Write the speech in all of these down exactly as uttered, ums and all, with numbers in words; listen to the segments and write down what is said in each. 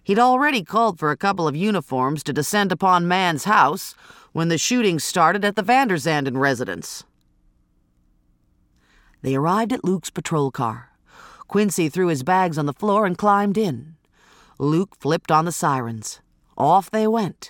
He'd already called for a couple of uniforms to descend upon Mann's house when the shooting started at the Vanderzanden residence. They arrived at Luke's patrol car. Quincy threw his bags on the floor and climbed in. Luke flipped on the sirens. Off they went.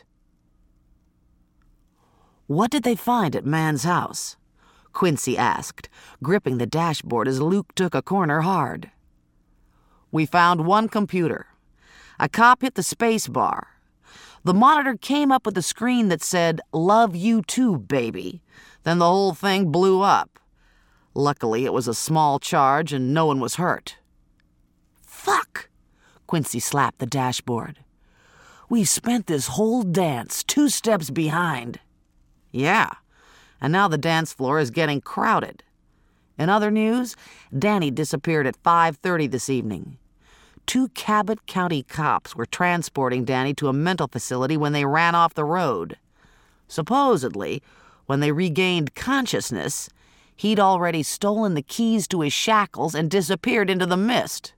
"What did they find at Mann's house?" Quincy asked, gripping the dashboard as Luke took a corner hard. "We found one computer. A cop hit the space bar. The monitor came up with a screen that said, 'Love you too, baby.' Then the whole thing blew up. Luckily, it was a small charge and no one was hurt." "Fuck!" Quincy slapped the dashboard. "We spent this whole dance two steps behind." "Yeah, and now the dance floor is getting crowded." In other news, Danny disappeared at five thirty this evening. Two Cabot County cops were transporting Danny to a mental facility when they ran off the road. Supposedly, when they regained consciousness, he'd already stolen the keys to his shackles and disappeared into the mist.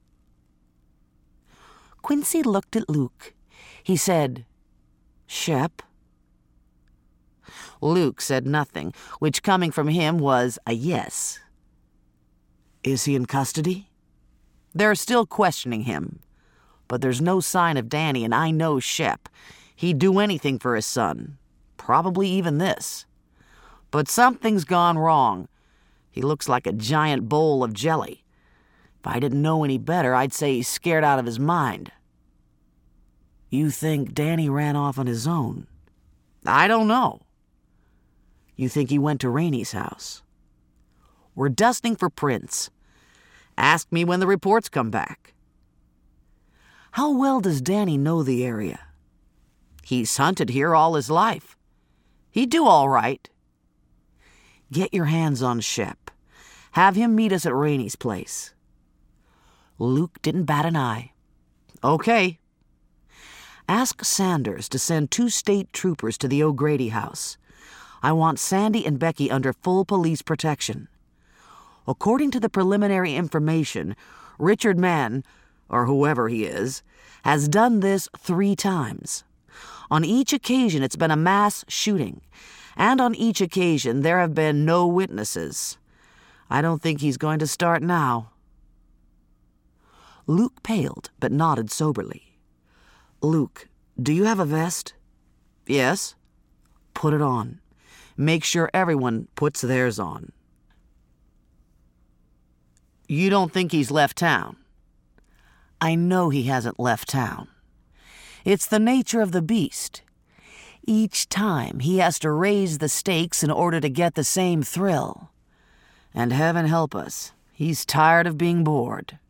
Quincy looked at Luke. He said, "Shep?" Luke said nothing, which coming from him was a yes. "Is he in custody?" "They're still questioning him. But there's no sign of Danny, and I know Shep. He'd do anything for his son. Probably even this. But something's gone wrong. He looks like a giant bowl of jelly. If I didn't know any better, I'd say he's scared out of his mind." "You think Danny ran off on his own?" "I don't know." "You think he went to Rainey's house?" "We're dusting for prints. Ask me when the reports come back." "How well does Danny know the area?" "He's hunted here all his life. He'd do all right." "Get your hands on Shep. Have him meet us at Rainey's place." Luke didn't bat an eye. "Okay." "Ask Sanders to send two state troopers to the O'Grady house. I want Sandy and Becky under full police protection. According to the preliminary information, Richard Mann, or whoever he is, has done this three times. On each occasion it's been a mass shooting, and on each occasion there have been no witnesses. I don't think he's going to start now." Luke paled, but nodded soberly. "Luke, do you have a vest?" "Yes." "Put it on. Make sure everyone puts theirs on." "You don't think he's left town?" "I know he hasn't left town. It's the nature of the beast. Each time he has to raise the stakes in order to get the same thrill. And heaven help us, he's tired of being bored."